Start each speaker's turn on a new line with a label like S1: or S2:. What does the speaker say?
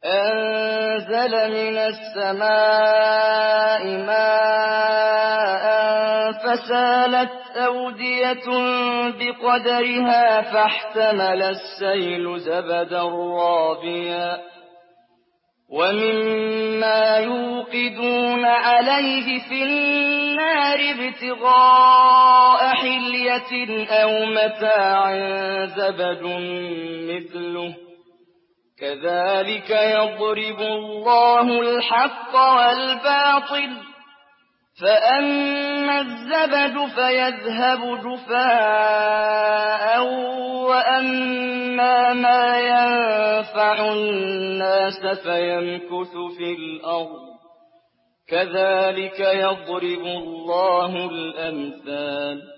S1: أنزل من السماء ماء فسالت أودية بقدرها فاحتمل السيل زبدا رابيا ومما يوقدون عليه في النار ابتغاء حلية أو متاع زبد مثله كذلك يضرب الله الحق والباطل فأما الزبد فيذهب جفاء وأما ما ينفع الناس فيمكث في الأرض كذلك يضرب الله الأمثال